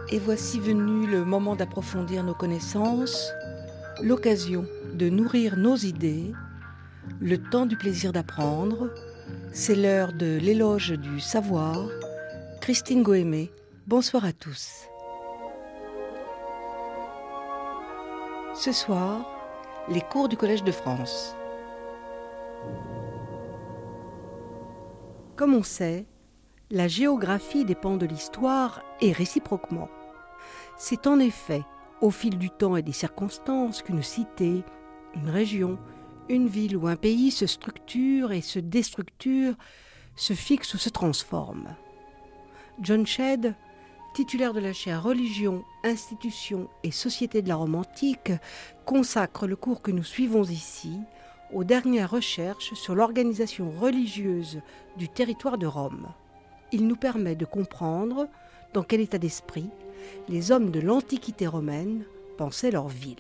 Et voici venu le moment d'approfondir nos connaissances, l'occasion de nourrir nos idées, le temps du plaisir d'apprendre. C'est l'heure de l'éloge du savoir. Christine Goémé, bonsoir à tous. Ce soir, les cours du Collège de France. Comme on sait, la géographie dépend de l'histoire et réciproquement. C'est en effet au fil du temps et des circonstances qu'une cité, une région, une ville ou un pays se structure et se déstructure, se fixe ou se transforme. John Shedd, titulaire de la chaire Religion, Institutions et Société de la Rome antique, consacre le cours que nous suivons ici aux dernières recherches sur l'organisation religieuse du territoire de Rome. Il nous permet de comprendre dans quel état d'esprit les hommes de l'Antiquité romaine pensaient leur ville.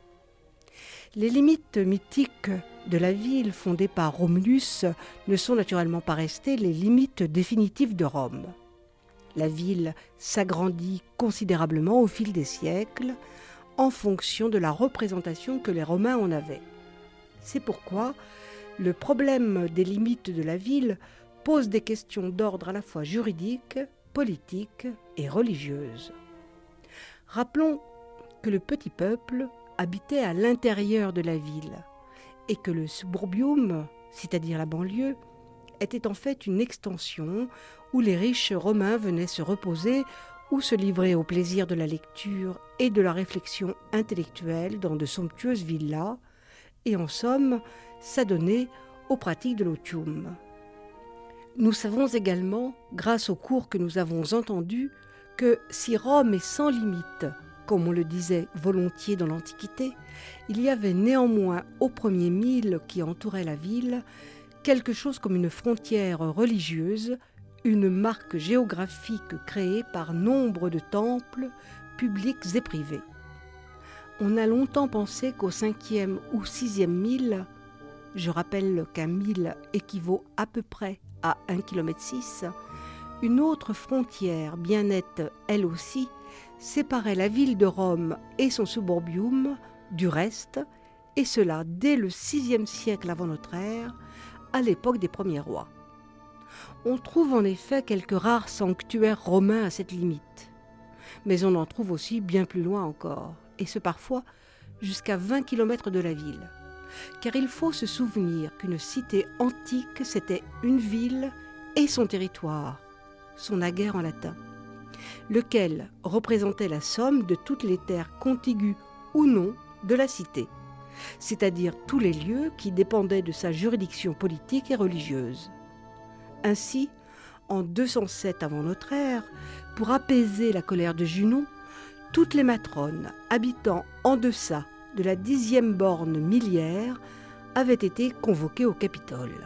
Les limites mythiques de la ville fondée par Romulus ne sont naturellement pas restées les limites définitives de Rome. La ville s'agrandit considérablement au fil des siècles en fonction de la représentation que les Romains en avaient. C'est pourquoi le problème des limites de la ville pose des questions d'ordre à la fois juridique, politique et religieuse. Rappelons que le petit peuple habitait à l'intérieur de la ville et que le suburbium, c'est-à-dire la banlieue, était en fait une extension où les riches romains venaient se reposer ou se livrer au plaisir de la lecture et de la réflexion intellectuelle dans de somptueuses villas et en somme s'adonner aux pratiques de l'otium. Nous savons également, grâce aux cours que nous avons entendus, que si Rome est sans limite, comme on le disait volontiers dans l'Antiquité, il y avait néanmoins au premier mille qui entourait la ville quelque chose comme une frontière religieuse, une marque géographique créée par nombre de temples publics et privés. On a longtemps pensé qu'au 5e ou 6e mille, je rappelle qu'un mille équivaut à peu près à 1,6 km, une autre frontière, bien nette elle aussi, séparait la ville de Rome et son suburbium du reste, et cela dès le 6e siècle avant notre ère, à l'époque des premiers rois. On trouve en effet quelques rares sanctuaires romains à cette limite, mais on en trouve aussi bien plus loin encore, et ce parfois jusqu'à 20 km de la ville. Car il faut se souvenir qu'une cité antique, c'était une ville et son territoire, son ager en latin, lequel représentait la somme de toutes les terres contiguës ou non de la cité, c'est-à-dire tous les lieux qui dépendaient de sa juridiction politique et religieuse. Ainsi, en 207 avant notre ère, pour apaiser la colère de Junon, toutes les matrones habitant en deçà de la 10e borne milliaire avaient été convoquées au Capitole.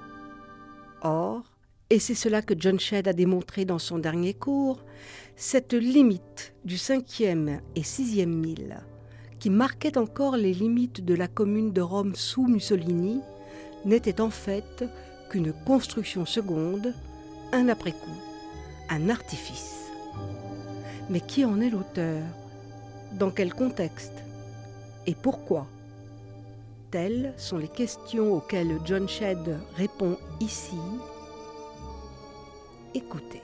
Or, et c'est cela que John Shedd a démontré dans son dernier cours, cette limite du 5e et 6e mille, qui marquait encore les limites de la commune de Rome sous Mussolini, n'était en fait qu'une construction seconde, un après-coup, un artifice. Mais qui en est l'auteur ? Dans quel contexte ? Et pourquoi ? Telles sont les questions auxquelles John Shedd répond ici. Écoutez.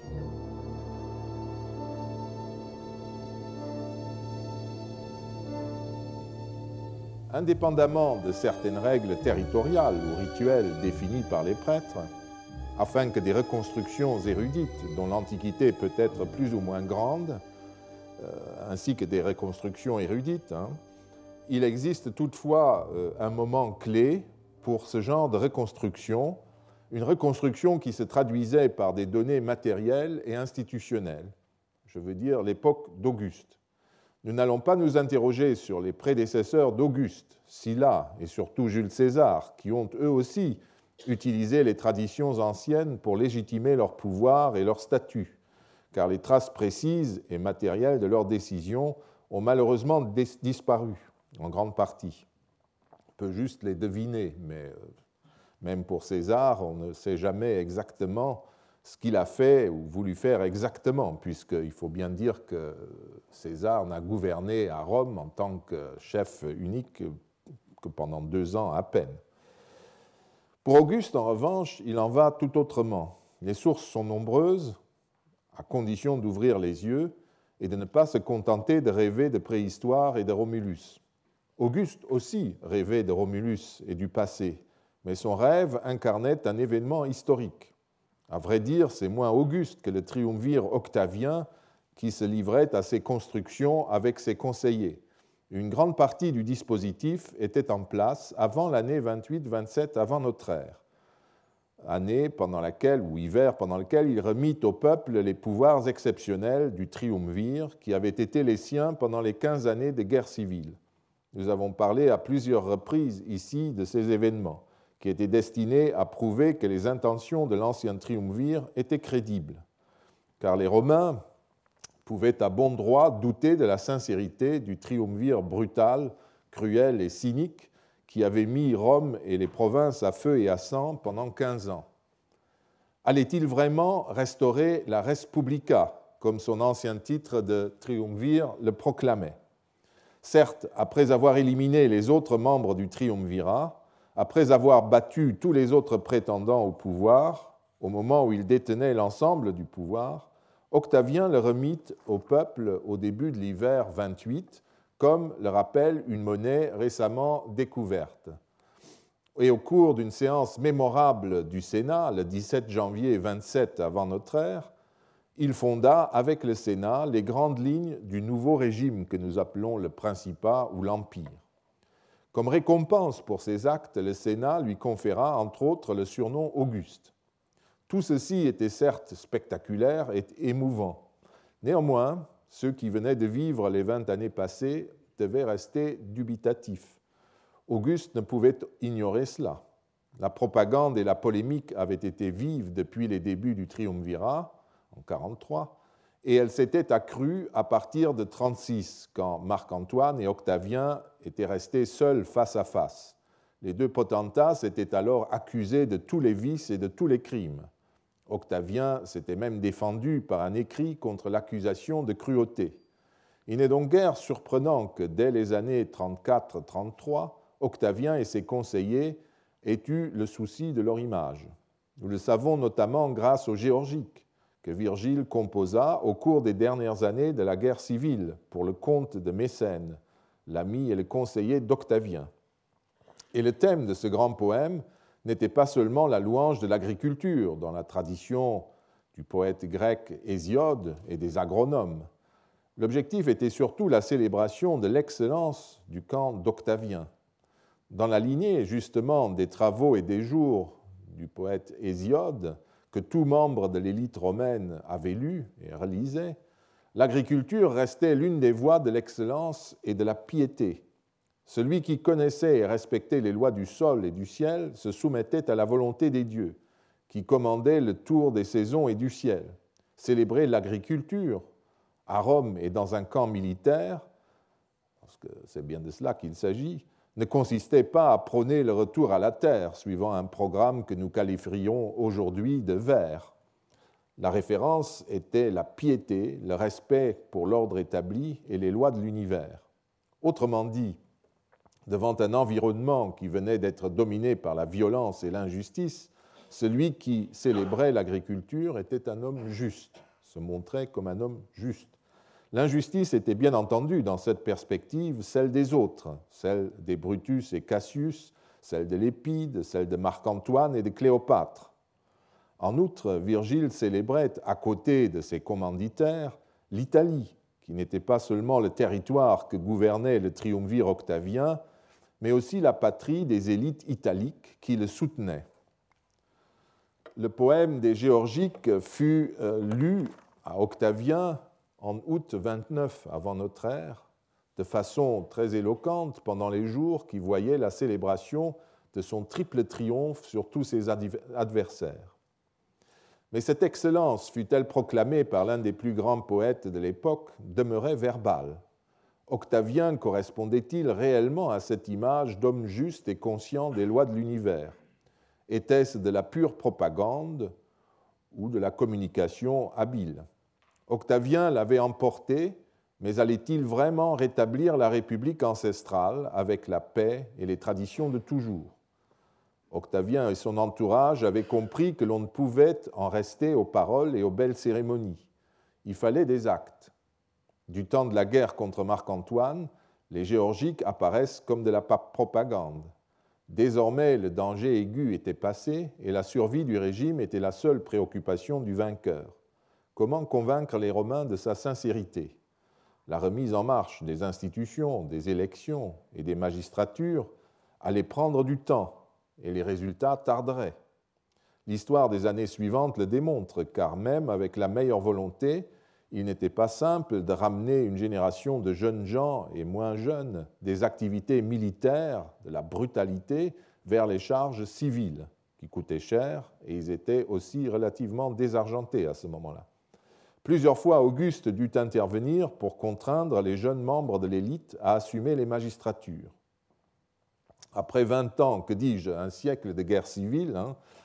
Indépendamment de certaines règles territoriales ou rituelles définies par les prêtres, afin que des reconstructions érudites dont l'Antiquité peut être plus ou moins grande, ainsi que des reconstructions érudites, il existe toutefois un moment clé pour ce genre de reconstruction, une reconstruction qui se traduisait par des données matérielles et institutionnelles, je veux dire l'époque d'Auguste. Nous n'allons pas nous interroger sur les prédécesseurs d'Auguste, Sylla et surtout Jules César, qui ont eux aussi utilisé les traditions anciennes pour légitimer leur pouvoir et leur statut, car les traces précises et matérielles de leurs décisions ont malheureusement disparu, en grande partie. On peut juste les deviner, mais même pour César, on ne sait jamais exactement ce qu'il a fait ou voulu faire exactement, puisqu'il faut bien dire que César n'a gouverné à Rome en tant que chef unique que pendant 2 ans à peine. Pour Auguste, en revanche, il en va tout autrement. Les sources sont nombreuses, à condition d'ouvrir les yeux et de ne pas se contenter de rêver de préhistoire et de Romulus. Auguste aussi rêvait de Romulus et du passé, mais son rêve incarnait un événement historique. À vrai dire, c'est moins Auguste que le triumvir octavien qui se livrait à ses constructions avec ses conseillers. Une grande partie du dispositif était en place avant l'année 28-27 avant notre ère, année pendant laquelle, ou hiver pendant lequel il remit au peuple les pouvoirs exceptionnels du triumvir qui avaient été les siens pendant les 15 années de guerre civile. Nous avons parlé à plusieurs reprises ici de ces événements, qui étaient destinés à prouver que les intentions de l'ancien triumvir étaient crédibles, car les Romains pouvaient à bon droit douter de la sincérité du triumvir brutal, cruel et cynique qui avait mis Rome et les provinces à feu et à sang pendant 15 ans. Allait-il vraiment restaurer la res publica, comme son ancien titre de triumvir le proclamait ? Certes, après avoir éliminé les autres membres du triumvirat, après avoir battu tous les autres prétendants au pouvoir, au moment où il détenait l'ensemble du pouvoir, Octavien le remit au peuple au début de l'hiver 28, comme le rappelle une monnaie récemment découverte. Et au cours d'une séance mémorable du Sénat, le 17 janvier 27 avant notre ère, il fonda avec le Sénat les grandes lignes du nouveau régime que nous appelons le Principat ou l'Empire. Comme récompense pour ses actes, le Sénat lui conféra entre autres le surnom Auguste. Tout ceci était certes spectaculaire et émouvant. Néanmoins, ceux qui venaient de vivre les 20 années passées devaient rester dubitatifs. Auguste ne pouvait ignorer cela. La propagande et la polémique avaient été vives depuis les débuts du triumvirat, en 43, et elle s'était accrue à partir de 36, quand Marc-Antoine et Octavien étaient restés seuls face à face. Les deux potentats s'étaient alors accusés de tous les vices et de tous les crimes. Octavien s'était même défendu par un écrit contre l'accusation de cruauté. Il n'est donc guère surprenant que dès les années 34-33, Octavien et ses conseillers aient eu le souci de leur image. Nous le savons notamment grâce au Géorgique, que Virgile composa au cours des dernières années de la guerre civile pour le comte de Mécène, l'ami et le conseiller d'Octavien. Et le thème de ce grand poème n'était pas seulement la louange de l'agriculture, dans la tradition du poète grec Hésiode et des agronomes. L'objectif était surtout la célébration de l'excellence du camp d'Octavien. Dans la lignée, justement, des travaux et des jours du poète Hésiode, que tout membre de l'élite romaine avait lu et relisait, l'agriculture restait l'une des voies de l'excellence et de la piété. Celui qui connaissait et respectait les lois du sol et du ciel se soumettait à la volonté des dieux, qui commandaient le tour des saisons et du ciel. Célébrer l'agriculture à Rome et dans un camp militaire, parce que c'est bien de cela qu'il s'agit, ne consistait pas à prôner le retour à la terre, suivant un programme que nous qualifierions aujourd'hui de vert. La référence était la piété, le respect pour l'ordre établi et les lois de l'univers. Autrement dit, devant un environnement qui venait d'être dominé par la violence et l'injustice, celui qui célébrait l'agriculture était un homme juste, se montrait comme un homme juste. L'injustice était bien entendu, dans cette perspective, celle des autres, celle des Brutus et Cassius, celle de Lépide, celle de Marc-Antoine et de Cléopâtre. En outre, Virgile célébrait, à côté de ses commanditaires, l'Italie, qui n'était pas seulement le territoire que gouvernait le triumvir octavien, mais aussi la patrie des élites italiques qui le soutenaient. Le poème des Géorgiques fut lu à Octavien en août 29 avant notre ère, de façon très éloquente pendant les jours qui voyaient la célébration de son triple triomphe sur tous ses adversaires. Mais cette excellence, fut-elle proclamée par l'un des plus grands poètes de l'époque, demeurait verbale. Octavien correspondait-il réellement à cette image d'homme juste et conscient des lois de l'univers ? Était-ce de la pure propagande ou de la communication habile. Octavien l'avait emporté, mais allait-il vraiment rétablir la République ancestrale avec la paix et les traditions de toujours? Octavien et son entourage avaient compris que l'on ne pouvait en rester aux paroles et aux belles cérémonies. Il fallait des actes. Du temps de la guerre contre Marc-Antoine, les géorgiques apparaissent comme de la propagande. Désormais, le danger aigu était passé et la survie du régime était la seule préoccupation du vainqueur. Comment convaincre les Romains de sa sincérité? La remise en marche des institutions, des élections et des magistratures allait prendre du temps et les résultats tarderaient. L'histoire des années suivantes le démontre, car même avec la meilleure volonté, il n'était pas simple de ramener une génération de jeunes gens et moins jeunes des activités militaires, de la brutalité, vers les charges civiles, qui coûtaient cher, et ils étaient aussi relativement désargentés à ce moment-là. Plusieurs fois, Auguste dut intervenir pour contraindre les jeunes membres de l'élite à assumer les magistratures. Après 20 ans, que dis-je, un siècle de guerre civile,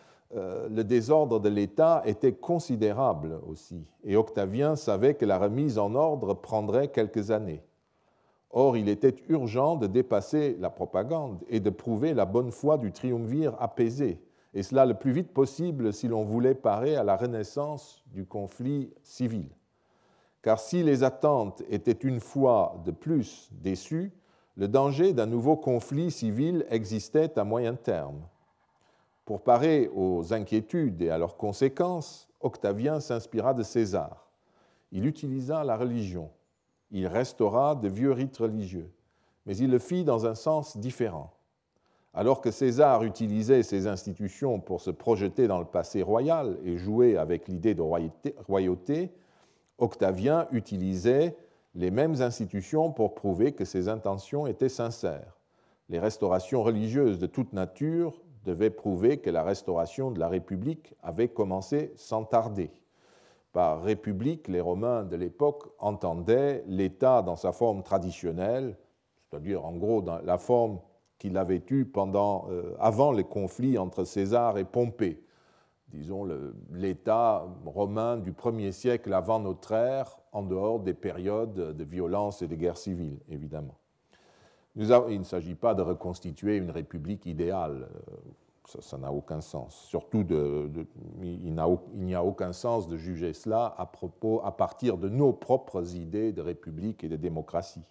le désordre de l'État était considérable aussi, et Octavien savait que la remise en ordre prendrait quelques années. Or, il était urgent de dépasser la propagande et de prouver la bonne foi du triumvir apaisé, et cela le plus vite possible si l'on voulait parer à la renaissance du conflit civil. Car si les attentes étaient une fois de plus déçues, le danger d'un nouveau conflit civil existait à moyen terme. Pour parer aux inquiétudes et à leurs conséquences, Octavien s'inspira de César. Il utilisa la religion. Il restaura de vieux rites religieux, mais il le fit dans un sens différent. Alors que César utilisait ses institutions pour se projeter dans le passé royal et jouer avec l'idée de royauté, Octavien utilisait les mêmes institutions pour prouver que ses intentions étaient sincères. Les restaurations religieuses de toute nature devaient prouver que la restauration de la République avait commencé sans tarder. Par République, les Romains de l'époque entendaient l'État dans sa forme traditionnelle, c'est-à-dire en gros dans la forme qu'il avait eue avant les conflits entre César et Pompée. Disons l'État romain du 1er siècle avant notre ère, en dehors des périodes de violence et de guerre civile, évidemment. Il ne s'agit pas de reconstituer une république idéale, ça n'a aucun sens. Surtout, il n'y a aucun sens de juger cela à partir de nos propres idées de république et de démocratie.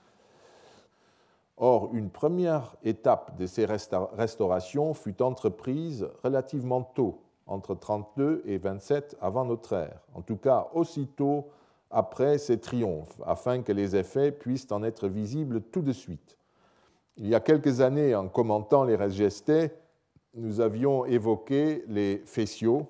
Or, une première étape de ces restaurations fut entreprise relativement tôt, entre 32 et 27 avant notre ère, en tout cas aussitôt après ces triomphes, afin que les effets puissent en être visibles tout de suite. Il y a quelques années, en commentant les Res Gestae, nous avions évoqué les Fétiaux,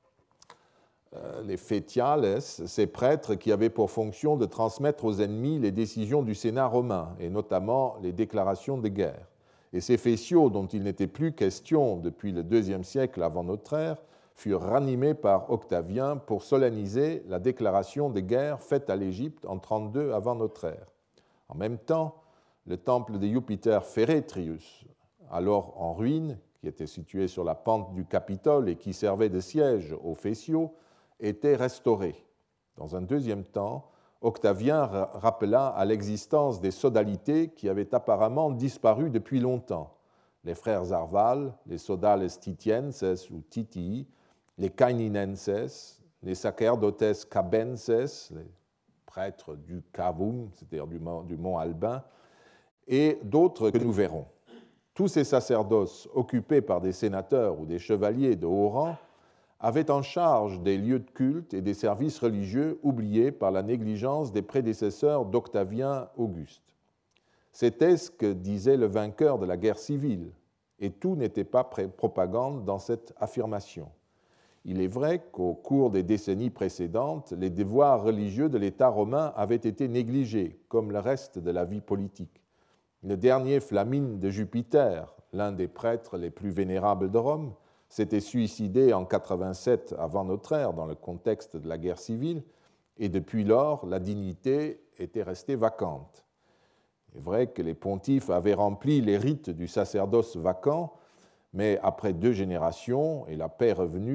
les Fétiales, ces prêtres qui avaient pour fonction de transmettre aux ennemis les décisions du Sénat romain, et notamment les déclarations de guerre. Et ces Fétiaux, dont il n'était plus question depuis le IIe siècle avant notre ère, furent ranimés par Octavien pour solenniser la déclaration de guerre faite à l'Égypte en 32 avant notre ère. En même temps, le temple de Jupiter Feretrius, alors en ruine, qui était situé sur la pente du Capitole et qui servait de siège aux Fétiaux, était restauré. Dans un deuxième temps, Octavien rappela à l'existence des sodalités qui avaient apparemment disparu depuis longtemps. Les frères Arval, les sodales titienses ou titii, les caeninenses, les sacerdotes cabenses, les prêtres du Cavum, c'est-à-dire du mont Albin, et d'autres que nous verrons. Tous ces sacerdoces, occupés par des sénateurs ou des chevaliers de haut rang, avaient en charge des lieux de culte et des services religieux oubliés par la négligence des prédécesseurs d'Octavien Auguste. C'était ce que disait le vainqueur de la guerre civile, et tout n'était pas propagande dans cette affirmation. Il est vrai qu'au cours des décennies précédentes, les devoirs religieux de l'État romain avaient été négligés, comme le reste de la vie politique. Le dernier Flamine de Jupiter, l'un des prêtres les plus vénérables de Rome, s'était suicidé en 87 avant notre ère dans le contexte de la guerre civile, et depuis lors, la dignité était restée vacante. Il est vrai que les pontifes avaient rempli les rites du sacerdoce vacant, mais après 2 générations et la paix revenue,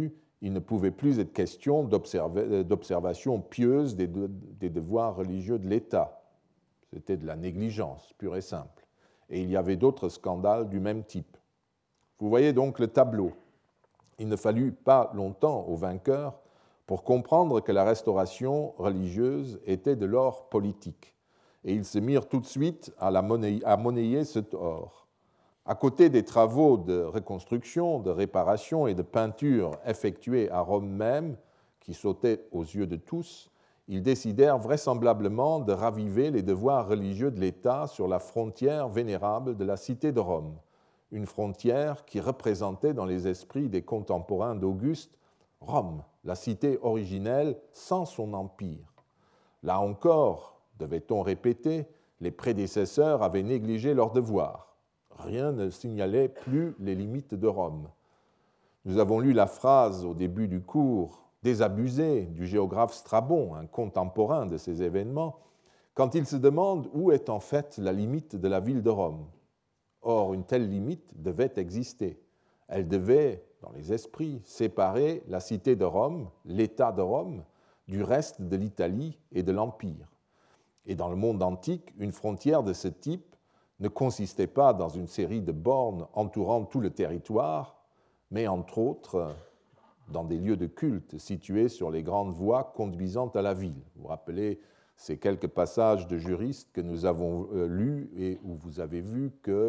il ne pouvait plus être question d'observation pieuse des devoirs religieux de l'État. C'était de la négligence pure et simple. Et il y avait d'autres scandales du même type. Vous voyez donc le tableau. Il ne fallut pas longtemps aux vainqueurs pour comprendre que la restauration religieuse était de l'or politique. Et ils se mirent tout de suite à monnayer cet or. À côté des travaux de reconstruction, de réparation et de peinture effectués à Rome même, qui sautaient aux yeux de tous, ils décidèrent vraisemblablement de raviver les devoirs religieux de l'État sur la frontière vénérable de la cité de Rome, une frontière qui représentait dans les esprits des contemporains d'Auguste Rome, la cité originelle sans son empire. Là encore, devait-on répéter, les prédécesseurs avaient négligé leurs devoirs. Rien ne signalait plus les limites de Rome. Nous avons lu la phrase au début du cours désabusée du géographe Strabon, un contemporain de ces événements, quand il se demande où est en fait la limite de la ville de Rome. Or, une telle limite devait exister. Elle devait, dans les esprits, séparer la cité de Rome, l'État de Rome, du reste de l'Italie et de l'Empire. Et dans le monde antique, une frontière de ce type ne consistait pas dans une série de bornes entourant tout le territoire, mais entre autres dans des lieux de culte situés sur les grandes voies conduisant à la ville. Vous vous rappelez ces quelques passages de juristes que nous avons lus et où vous avez vu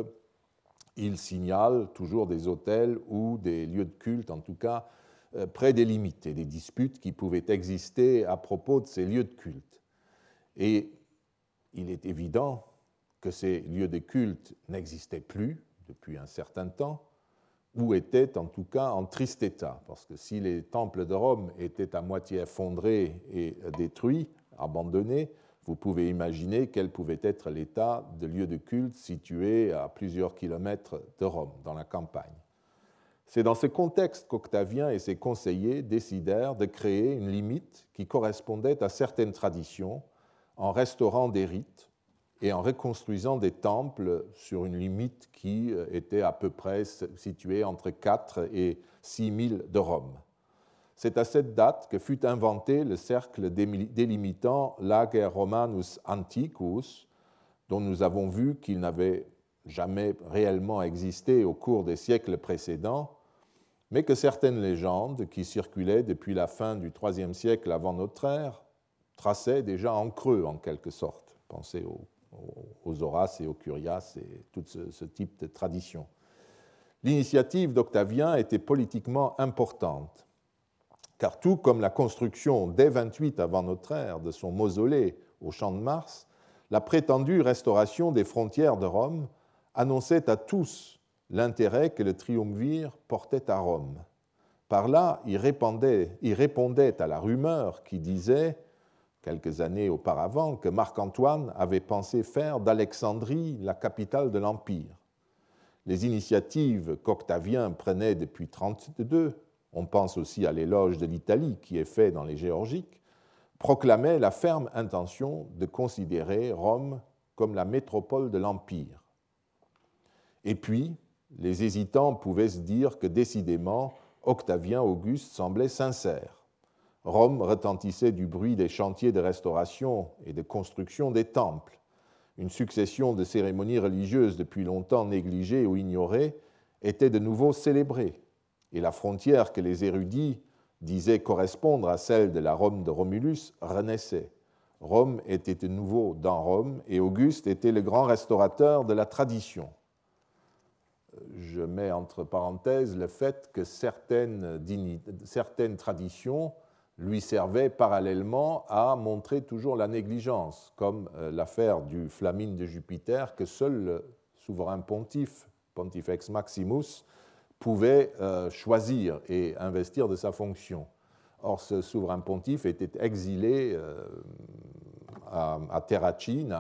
qu'ils signalent toujours des hôtels ou des lieux de culte, en tout cas, près des limites et des disputes qui pouvaient exister à propos de ces lieux de culte. Et il est évident que ces lieux de culte n'existaient plus depuis un certain temps, ou étaient en tout cas en triste état, parce que si les temples de Rome étaient à moitié effondrés et détruits, abandonnés, vous pouvez imaginer quel pouvait être l'état de lieux de culte situés à plusieurs kilomètres de Rome, dans la campagne. C'est dans ce contexte qu'Octavien et ses conseillers décidèrent de créer une limite qui correspondait à certaines traditions, en restaurant des rites et en reconstruisant des temples sur une limite qui était à peu près située entre 4 et 6 000 de Rome. C'est à cette date que fut inventé le cercle délimitant l'Ager Romanus Antiquus, dont nous avons vu qu'il n'avait jamais réellement existé au cours des siècles précédents, mais que certaines légendes qui circulaient depuis la fin du IIIe siècle avant notre ère traçaient déjà en creux, en quelque sorte. Pensez aux Horaces et aux Curiaces et tout ce type de tradition. L'initiative d'Octavien était politiquement importante, car tout comme la construction dès 28 avant notre ère de son mausolée au Champ de Mars, la prétendue restauration des frontières de Rome annonçait à tous l'intérêt que le triumvir portait à Rome. Par là, il répondait à la rumeur qui disait, quelques années auparavant, que Marc-Antoine avait pensé faire d'Alexandrie la capitale de l'Empire. Les initiatives qu'Octavien prenait depuis 1932, on pense aussi à l'éloge de l'Italie qui est fait dans les Géorgiques, proclamaient la ferme intention de considérer Rome comme la métropole de l'Empire. Et puis, les hésitants pouvaient se dire que décidément, Octavien Auguste semblait sincère. Rome retentissait du bruit des chantiers de restauration et de construction des temples. Une succession de cérémonies religieuses depuis longtemps négligées ou ignorées était de nouveau célébrée, et la frontière que les érudits disaient correspondre à celle de la Rome de Romulus renaissait. Rome était de nouveau dans Rome, et Auguste était le grand restaurateur de la tradition. Je mets entre parenthèses le fait que certaines traditions lui servait parallèlement à montrer toujours la négligence, comme l'affaire du Flamine de Jupiter, que seul le souverain pontife, Pontifex Maximus, pouvait choisir et investir de sa fonction. Or, ce souverain pontife était exilé à Terracine,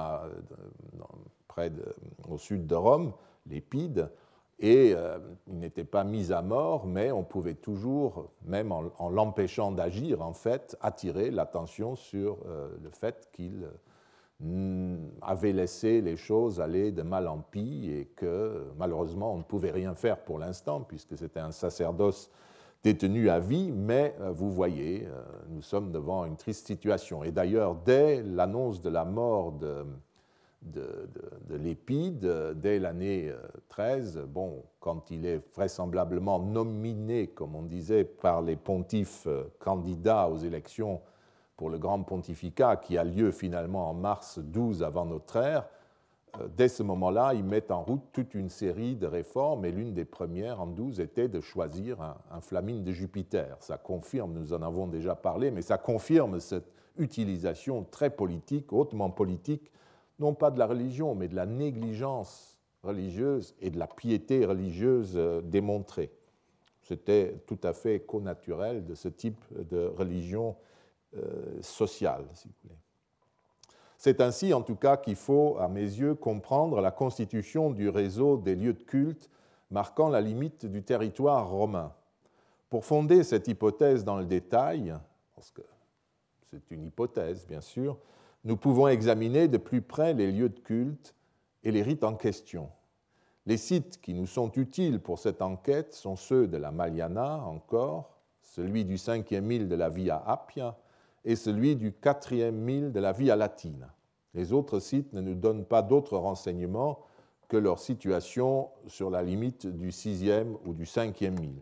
au sud de Rome, l'Épide, et il n'était pas mis à mort, mais on pouvait toujours, même en l'empêchant d'agir, en fait, attirer l'attention sur le fait qu'il avait laissé les choses aller de mal en pis et que, malheureusement, on ne pouvait rien faire pour l'instant, puisque c'était un sacerdoce détenu à vie, mais vous voyez, nous sommes devant une triste situation. Et d'ailleurs, dès l'annonce de la mort de Lépide, dès l'année 13, quand il est vraisemblablement nominé, comme on disait, par les pontifes candidats aux élections pour le grand pontificat qui a lieu finalement en mars 12 avant notre ère, dès ce moment-là, ils mettent en route toute une série de réformes, et l'une des premières, en 12, était de choisir un Flamine de Jupiter. Ça confirme, nous en avons déjà parlé, mais ça confirme cette utilisation très politique, hautement politique, non pas de la religion, mais de la négligence religieuse et de la piété religieuse démontrée. C'était tout à fait connaturel de ce type de religion sociale, si vous voulez. C'est ainsi, en tout cas, qu'il faut, à mes yeux, comprendre la constitution du réseau des lieux de culte marquant la limite du territoire romain. Pour fonder cette hypothèse dans le détail, parce que c'est une hypothèse, bien sûr, nous pouvons examiner de plus près les lieux de culte et les rites en question. Les sites qui nous sont utiles pour cette enquête sont ceux de la Maliana, encore, celui du 5e mille de la Via Appia, et celui du 4e mille de la Via Latina. Les autres sites ne nous donnent pas d'autres renseignements que leur situation sur la limite du 6e ou du 5e mille.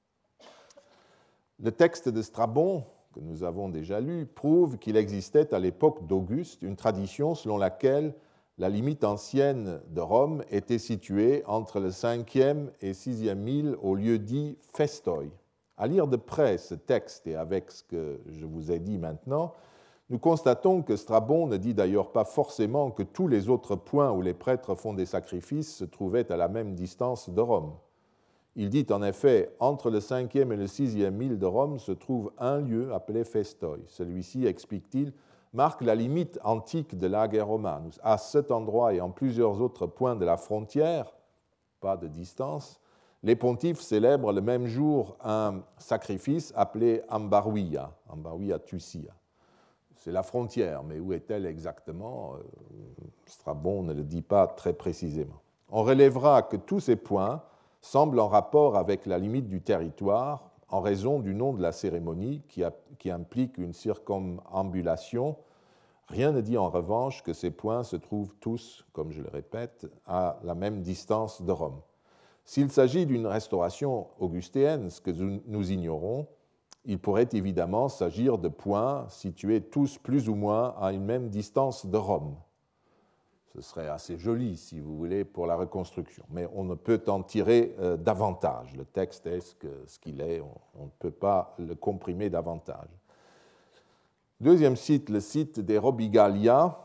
Le texte de Strabon, que nous avons déjà lu, prouve qu'il existait à l'époque d'Auguste une tradition selon laquelle la limite ancienne de Rome était située entre le 5e et 6e mille au lieu dit Festoi. À lire de près ce texte et avec ce que je vous ai dit maintenant, nous constatons que Strabon ne dit d'ailleurs pas forcément que tous les autres points où les prêtres font des sacrifices se trouvaient à la même distance de Rome. Il dit en effet, entre le 5e et le 6e mille de Rome se trouve un lieu appelé Festoi. Celui-ci, explique-t-il, marque la limite antique de l'Ager Romanus. À cet endroit et en plusieurs autres points de la frontière, pas de distance, les pontifes célèbrent le même jour un sacrifice appelé Ambaruia Tucia. C'est la frontière, mais où est-elle exactement? Strabon ne le dit pas très précisément. On relèvera que tous ces points semblent en rapport avec la limite du territoire en raison du nom de la cérémonie qui implique une circumambulation. Rien ne dit en revanche que ces points se trouvent tous, comme je le répète, à la même distance de Rome. S'il s'agit d'une restauration augustéenne, ce que nous ignorons, il pourrait évidemment s'agir de points situés tous plus ou moins à une même distance de Rome. Ce serait assez joli, si vous voulez, pour la reconstruction. Mais on ne peut en tirer davantage. Le texte est ce qu'il est, on ne peut pas le comprimer davantage. Deuxième site, le site des Robigalia.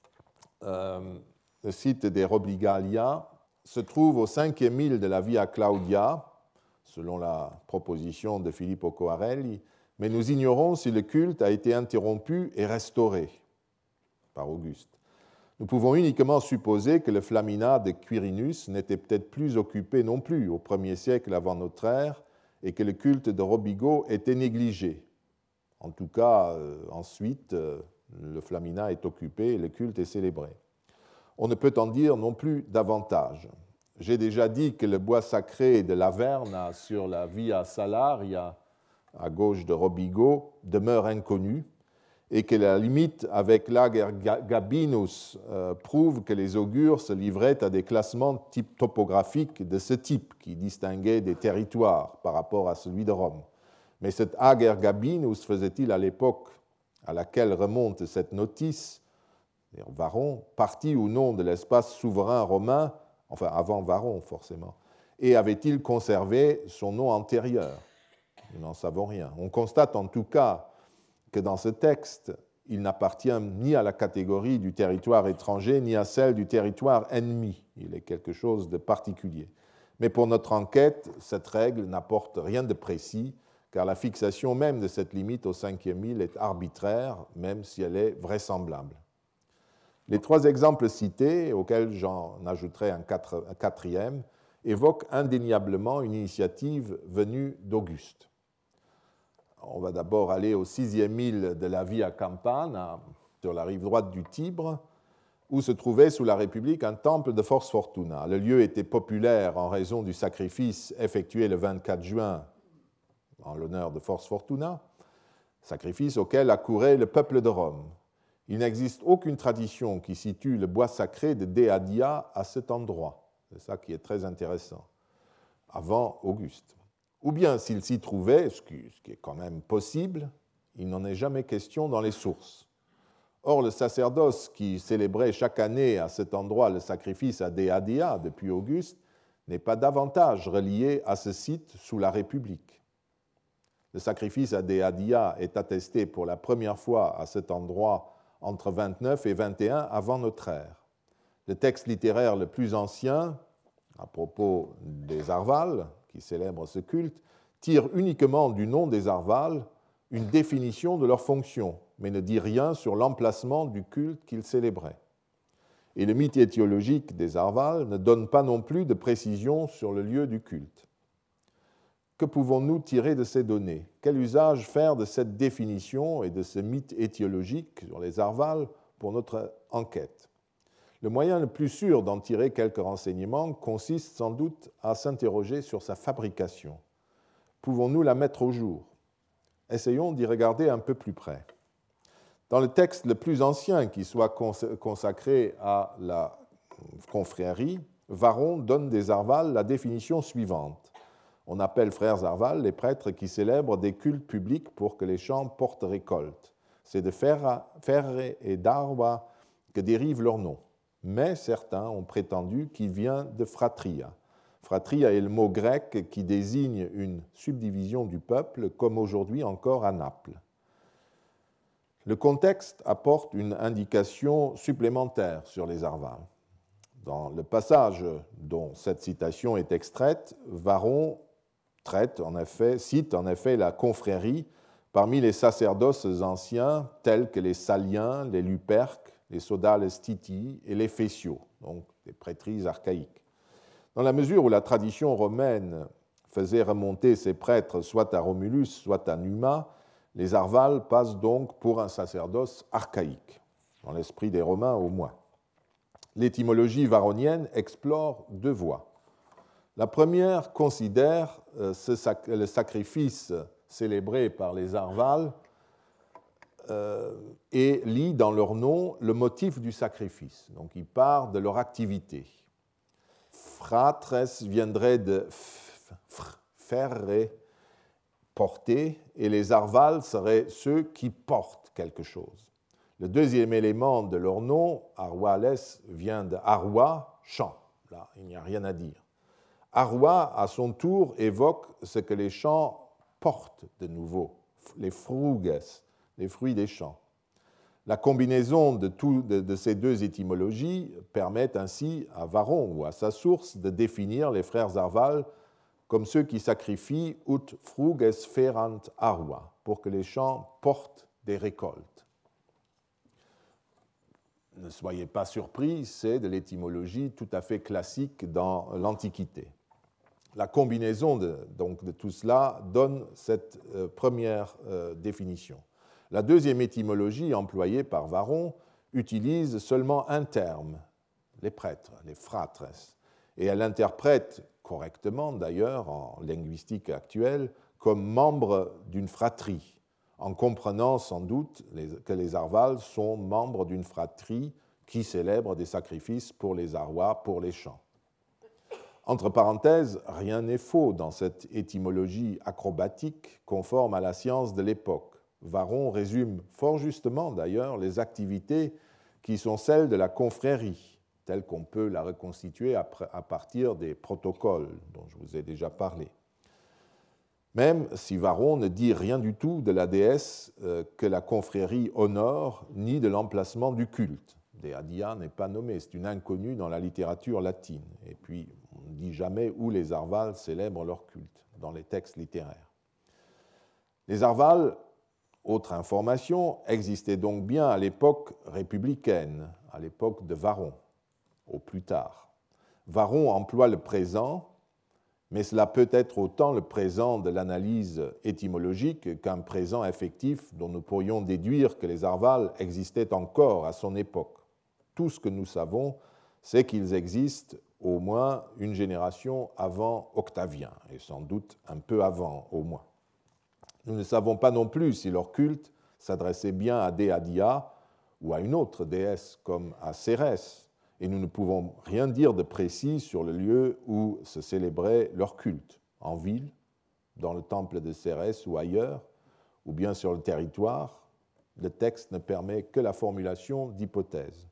Le site des Robigalia se trouve au 5e mille de la Via Claudia, selon la proposition de Filippo Coarelli, mais nous ignorons si le culte a été interrompu et restauré par Auguste. Nous pouvons uniquement supposer que le Flaminat de Quirinus n'était peut-être plus occupé non plus au 1er siècle avant notre ère et que le culte de Robigo était négligé. En tout cas, ensuite, le Flaminat est occupé et le culte est célébré. On ne peut en dire non plus davantage. J'ai déjà dit que le bois sacré de Laverna sur la Via Salaria, à gauche de Robigo, demeure inconnu et que la limite avec l'Ager Gabinus prouve que les augures se livraient à des classements topographiques de ce type qui distinguaient des territoires par rapport à celui de Rome. Mais cet Ager Gabinus faisait-il à l'époque à laquelle remonte cette notice, Varron, partie ou non de l'espace souverain romain, enfin avant Varron forcément, et avait-il conservé son nom antérieur? Nous n'en savons rien. On constate en tout cas que dans ce texte, il n'appartient ni à la catégorie du territoire étranger, ni à celle du territoire ennemi. Il est quelque chose de particulier. Mais pour notre enquête, cette règle n'apporte rien de précis, car la fixation même de cette limite au 5e mille est arbitraire, même si elle est vraisemblable. Les trois exemples cités, auxquels j'en ajouterai un quatrième, évoquent indéniablement une initiative venue d'Auguste. On va d'abord aller au 6e mille de la Via Campana, sur la rive droite du Tibre, où se trouvait sous la République un temple de Fors Fortuna. Le lieu était populaire en raison du sacrifice effectué le 24 juin en l'honneur de Fors Fortuna, sacrifice auquel accourait le peuple de Rome. Il n'existe aucune tradition qui situe le bois sacré de Dea Dia à cet endroit. C'est ça qui est très intéressant, avant Auguste. Ou bien, s'il s'y trouvait, ce qui est quand même possible, il n'en est jamais question dans les sources. Or, le sacerdoce qui célébrait chaque année à cet endroit le sacrifice à Dea Dia depuis Auguste n'est pas davantage relié à ce site sous la République. Le sacrifice à Dea Dia est attesté pour la première fois à cet endroit entre 29 et 21 avant notre ère. Le texte littéraire le plus ancien, à propos des Arvales, qui célèbrent ce culte, tire uniquement du nom des Arvales une définition de leur fonction, mais ne dit rien sur l'emplacement du culte qu'ils célébraient. Et le mythe étiologique des Arvales ne donne pas non plus de précision sur le lieu du culte. Que pouvons-nous tirer de ces données? Quel usage faire de cette définition et de ce mythe étiologique sur les Arvales pour notre enquête? Le moyen le plus sûr d'en tirer quelques renseignements consiste sans doute à s'interroger sur sa fabrication. Pouvons-nous la mettre au jour? Essayons d'y regarder un peu plus près. Dans le texte le plus ancien qui soit consacré à la confrérie, Varron donne des Arvales la définition suivante. On appelle frères Arvales les prêtres qui célèbrent des cultes publics pour que les champs portent récolte. C'est de Ferre et d'Arwa que dérive leur nom. Mais certains ont prétendu qu'il vient de fratria. Fratria est le mot grec qui désigne une subdivision du peuple, comme aujourd'hui encore à Naples. Le contexte apporte une indication supplémentaire sur les Arvales. Dans le passage dont cette citation est extraite, Varron cite en effet la confrérie parmi les sacerdoces anciens tels que les Saliens, les Luperques, les Sodales Titii et les Fétiaux, donc des prêtrises archaïques. Dans la mesure où la tradition romaine faisait remonter ces prêtres soit à Romulus, soit à Numa, les Arvales passent donc pour un sacerdoce archaïque, dans l'esprit des Romains au moins. L'étymologie varronienne explore deux voies. La première considère le sacrifice célébré par les Arvales et lit dans leur nom le motif du sacrifice. Donc il part de leur activité. Fratres viendrait de ferre, porter, et les Arvales seraient ceux qui portent quelque chose. Le deuxième élément de leur nom, Arwales, vient de Arwa, champ. Là, il n'y a rien à dire. Arwa, à son tour, évoque ce que les champs portent de nouveau, les fruges, les fruits des champs. La combinaison de ces deux étymologies permet ainsi à Varron ou à sa source de définir les frères Arvales comme ceux qui sacrifient ut fruges ferant arwa, pour que les champs portent des récoltes. Ne soyez pas surpris, c'est de l'étymologie tout à fait classique dans l'Antiquité. La combinaison de tout cela donne cette première définition. La deuxième étymologie employée par Varron utilise seulement un terme, les prêtres, les fratres, et elle interprète correctement d'ailleurs en linguistique actuelle comme membre d'une fratrie, en comprenant sans doute que les Arvales sont membres d'une fratrie qui célèbre des sacrifices pour les Arwa, pour les champs. Entre parenthèses, rien n'est faux dans cette étymologie acrobatique conforme à la science de l'époque. Varron résume fort justement d'ailleurs les activités qui sont celles de la confrérie, telle qu'on peut la reconstituer à partir des protocoles dont je vous ai déjà parlé. Même si Varron ne dit rien du tout de la déesse que la confrérie honore, ni de l'emplacement du culte. Dea Dia n'est pas nommée, c'est une inconnue dans la littérature latine. Et puis, on ne dit jamais où les Arvales célèbrent leur culte, dans les textes littéraires. Les Arvales, autre information, existaient donc bien à l'époque républicaine, à l'époque de Varron, au plus tard. Varron emploie le présent, mais cela peut être autant le présent de l'analyse étymologique qu'un présent effectif dont nous pourrions déduire que les Arvales existaient encore à son époque. Tout ce que nous savons, c'est qu'ils existent au moins une génération avant Octavien, et sans doute un peu avant au moins. Nous ne savons pas non plus si leur culte s'adressait bien à Déadia ou à une autre déesse comme à Cérès, et nous ne pouvons rien dire de précis sur le lieu où se célébrait leur culte, en ville, dans le temple de Cérès ou ailleurs, ou bien sur le territoire. Le texte ne permet que la formulation d'hypothèses.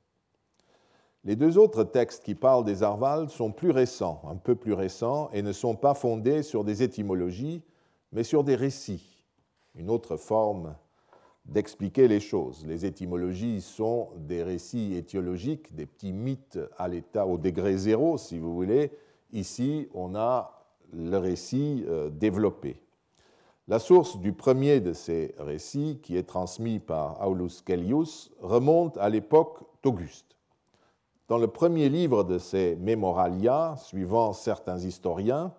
Les deux autres textes qui parlent des Arvals sont plus récents, un peu plus récents, et ne sont pas fondés sur des étymologies, mais sur des récits, une autre forme d'expliquer les choses. Les étymologies sont des récits étiologiques, des petits mythes à l'état, au degré zéro, si vous voulez. Ici, on a le récit développé. La source du premier de ces récits, qui est transmis par Aulus Gellius, remonte à l'époque d'Auguste. Dans le premier livre de ses Memoralia, suivant certains historiens,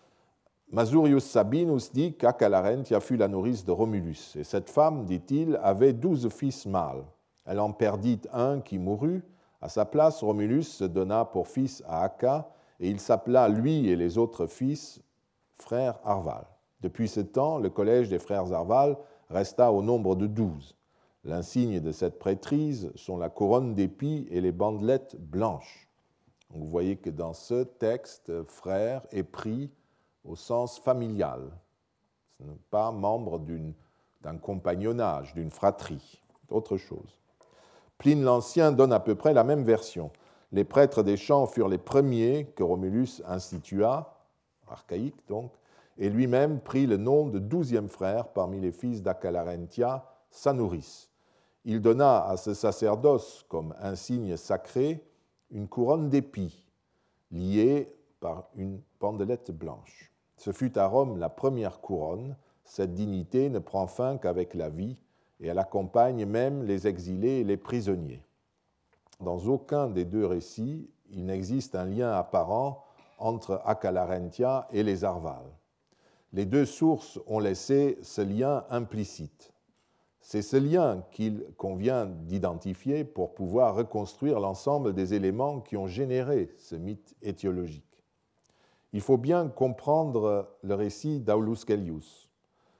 Masurius Sabinus dit qu'Acalarentia fut la nourrice de Romulus. Et cette femme, dit-il, avait 12 fils mâles. Elle en perdit un qui mourut. À sa place, Romulus se donna pour fils à Acca, et il s'appela, lui et les autres fils, frères Arval. Depuis ce temps, le collège des frères Arval resta au nombre de 12. L'insigne de cette prêtrise sont la couronne d'épis et les bandelettes blanches. Donc vous voyez que dans ce texte, frère est pris au sens familial. Ce n'est pas membre d'un compagnonnage, d'une fratrie, autre chose. Pline l'Ancien donne à peu près la même version. Les prêtres des champs furent les premiers que Romulus institua, archaïque donc, et lui-même prit le nom de 12e frère parmi les fils d'Acalarentia, sa nourrice. Il donna à ce sacerdoce comme insigne sacré une couronne d'épis, liée par une pendelette blanche. Ce fut à Rome la première couronne. Cette dignité ne prend fin qu'avec la vie, et elle accompagne même les exilés et les prisonniers. Dans aucun des deux récits, il n'existe un lien apparent entre Acalarentia et les Arvals. Les deux sources ont laissé ce lien implicite. C'est ce lien qu'il convient d'identifier pour pouvoir reconstruire l'ensemble des éléments qui ont généré ce mythe étiologique. Il faut bien comprendre le récit d'Aulus Gellius.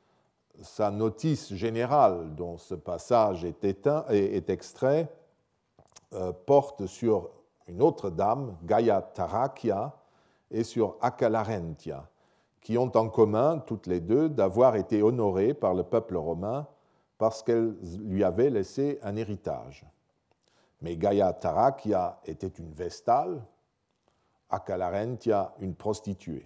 Sa notice générale, dont ce passage est extrait, porte sur une autre dame, Gaia Tarachia, et sur Acalarentia, qui ont en commun, toutes les deux, d'avoir été honorées par le peuple romain parce qu'elles lui avaient laissé un héritage. Mais Gaia Tarachia était une vestale, Acalarentia une prostituée.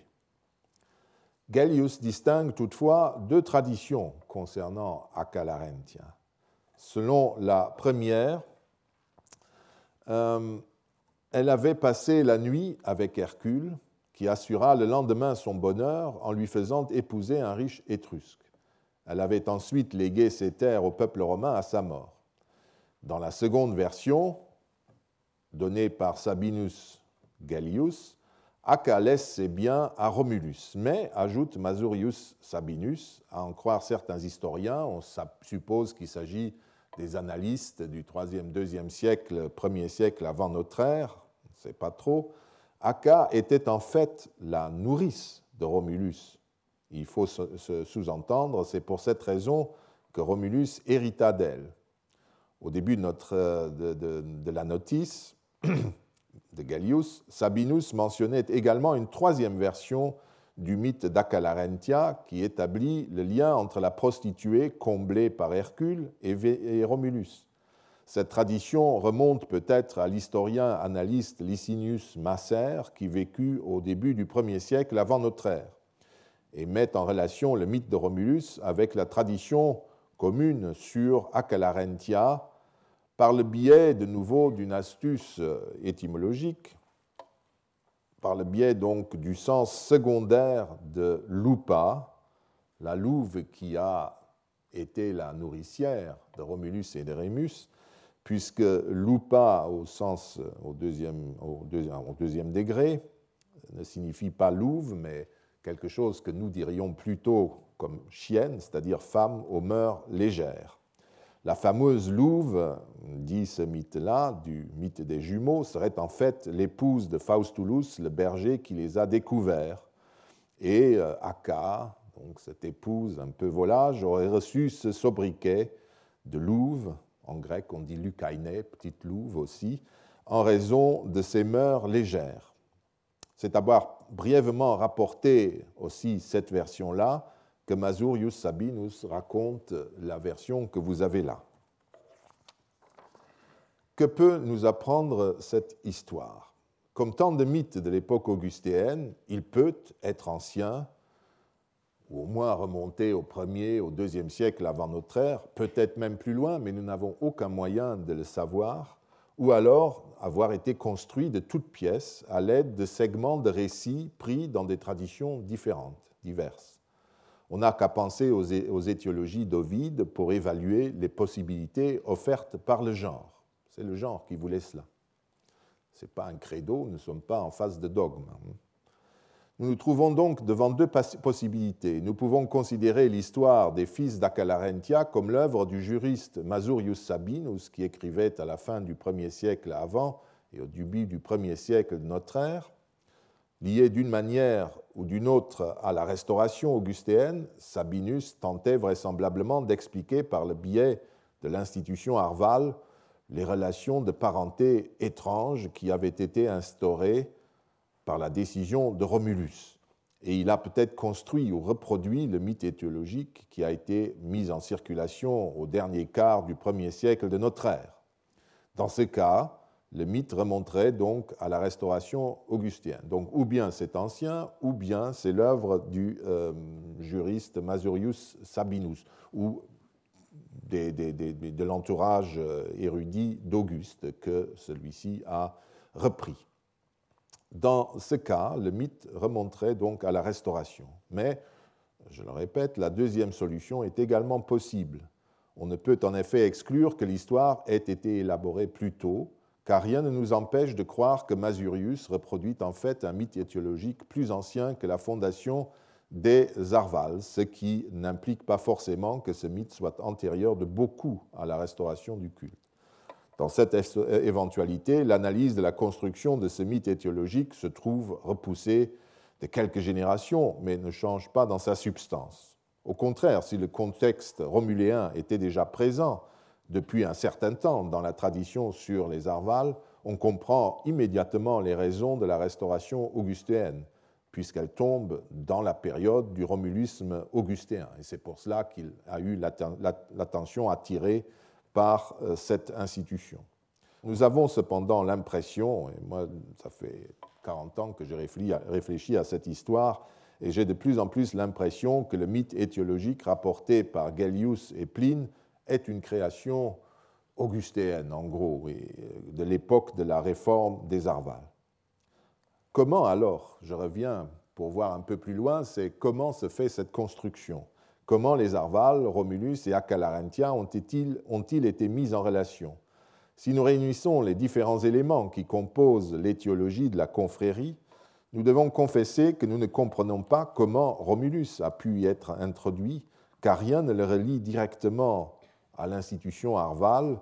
Gellius distingue toutefois deux traditions concernant Acalarentia. Selon la première, elle avait passé la nuit avec Hercule, qui assura le lendemain son bonheur en lui faisant épouser un riche Étrusque. Elle avait ensuite légué ses terres au peuple romain à sa mort. Dans la seconde version, donnée par Sabinus Gellius, Acca laisse ses biens à Romulus, mais, ajoute Masurius Sabinus, à en croire certains historiens, on suppose qu'il s'agit des annalistes du 3e, 2e siècle, 1er siècle avant notre ère, on ne sait pas trop, Acca était en fait la nourrice de Romulus. Il faut se sous-entendre, c'est pour cette raison que Romulus hérita d'elle. Au début de la notice de Gellius, Sabinus mentionnait également une troisième version du mythe d'Acalarentia qui établit le lien entre la prostituée comblée par Hercule et Romulus. Cette tradition remonte peut-être à l'historien analyste Licinius Macer qui vécut au début du 1er siècle avant notre ère et met en relation le mythe de Romulus avec la tradition commune sur Acalarentia par le biais de nouveau d'une astuce étymologique, par le biais donc du sens secondaire de lupa, la louve qui a été la nourricière de Romulus et de Rémus, puisque lupa au deuxième degré ne signifie pas louve, mais quelque chose que nous dirions plutôt comme chienne, c'est-à-dire femme aux mœurs légères. La fameuse louve, dit ce mythe-là, du mythe des jumeaux, serait en fait l'épouse de Faustulus, le berger qui les a découverts. Et Acca, donc cette épouse un peu volage, aurait reçu ce sobriquet de louve, en grec on dit lukaïné, petite louve aussi, en raison de ses mœurs légères. C'est avoir brièvement rapporté aussi cette version-là que Masurius Sabinus raconte la version que vous avez là. Que peut nous apprendre cette histoire? Comme tant de mythes de l'époque augustéenne, il peut être ancien, ou au moins remonter au 1er, au 2e siècle avant notre ère, peut-être même plus loin, mais nous n'avons aucun moyen de le savoir, ou alors avoir été construit de toutes pièces à l'aide de segments de récits pris dans des traditions différentes, diverses. On n'a qu'à penser aux étiologies d'Ovide pour évaluer les possibilités offertes par le genre. C'est le genre qui voulait cela. Ce n'est pas un credo, nous ne sommes pas en phase de dogme. Nous nous trouvons donc devant deux possibilités. Nous pouvons considérer l'histoire des fils d'Acalarentia comme l'œuvre du juriste Masurius Sabinus, qui écrivait à la fin du 1er siècle avant et au début du 1er siècle de notre ère. Lié d'une manière ou d'une autre à la restauration augustéenne, Sabinus tentait vraisemblablement d'expliquer par le biais de l'institution Arval les relations de parenté étranges qui avaient été instaurées par la décision de Romulus. Et il a peut-être construit ou reproduit le mythe étiologique qui a été mis en circulation au dernier quart du 1er siècle de notre ère. Dans ce cas, le mythe remonterait donc à la restauration augustienne. Donc ou bien c'est ancien, ou bien c'est l'œuvre du juriste Masurius Sabinus, ou de l'entourage érudit d'Auguste que celui-ci a repris. Dans ce cas, le mythe remonterait donc à la Restauration. Mais, je le répète, la deuxième solution est également possible. On ne peut en effet exclure que l'histoire ait été élaborée plus tôt, car rien ne nous empêche de croire que Masurius reproduit en fait un mythe étiologique plus ancien que la fondation des Arvals, ce qui n'implique pas forcément que ce mythe soit antérieur de beaucoup à la restauration du culte. Dans cette éventualité, l'analyse de la construction de ce mythe étiologique se trouve repoussée de quelques générations, mais ne change pas dans sa substance. Au contraire, si le contexte romuléen était déjà présent depuis un certain temps dans la tradition sur les Arvals, on comprend immédiatement les raisons de la restauration augustéenne, puisqu'elle tombe dans la période du romulisme augustéen. Et c'est pour cela qu'il a eu l'attention attirée par cette institution. Nous avons cependant l'impression, et moi ça fait 40 ans que je réfléchis à cette histoire, et j'ai de plus en plus l'impression que le mythe étiologique rapporté par Gellius et Pline est une création augustéenne, en gros, et de l'époque de la réforme des Arvals. Comment alors, je reviens pour voir un peu plus loin, c'est comment se fait cette construction? Comment les Arvals, Romulus et Acalarentia ont-ils été mis en relation? Si nous réunissons les différents éléments qui composent l'étiologie de la confrérie, nous devons confesser que nous ne comprenons pas comment Romulus a pu y être introduit, car rien ne le relie directement à l'institution Arval.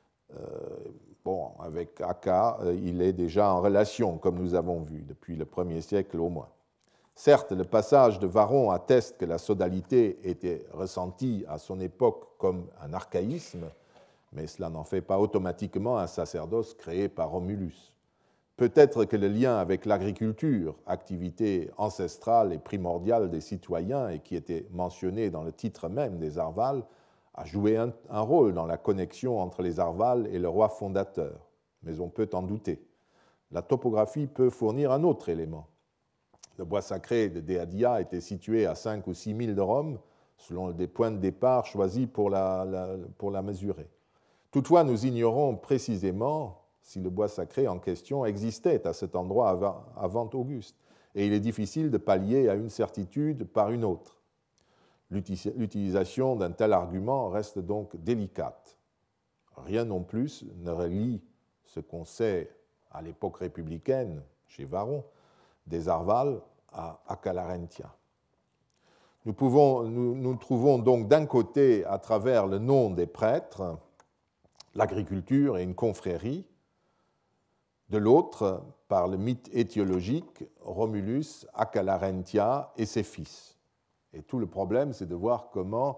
Avec Acca, il est déjà en relation, comme nous avons vu, depuis le 1er siècle au moins. Certes, le passage de Varron atteste que la sodalité était ressentie à son époque comme un archaïsme, mais cela n'en fait pas automatiquement un sacerdoce créé par Romulus. Peut-être que le lien avec l'agriculture, activité ancestrale et primordiale des citoyens et qui était mentionné dans le titre même des Arvals, a joué un rôle dans la connexion entre les Arvals et le roi fondateur, mais on peut en douter. La topographie peut fournir un autre élément. Le bois sacré de Deadia était situé à 5 ou 6 milles de Rome, selon des points de départ choisis pour la mesurer. Toutefois, nous ignorons précisément si le bois sacré en question existait à cet endroit avant Auguste, et il est difficile de pallier à une certitude par une autre. L'utilisation d'un tel argument reste donc délicate. Rien non plus ne relie ce qu'on sait à l'époque républicaine, chez Varron, des Arvals à Acalarentia. Nous trouvons donc d'un côté, à travers le nom des prêtres, l'agriculture et une confrérie, de l'autre, par le mythe étiologique, Romulus, Acalarentia et ses fils. Et tout le problème, c'est de voir comment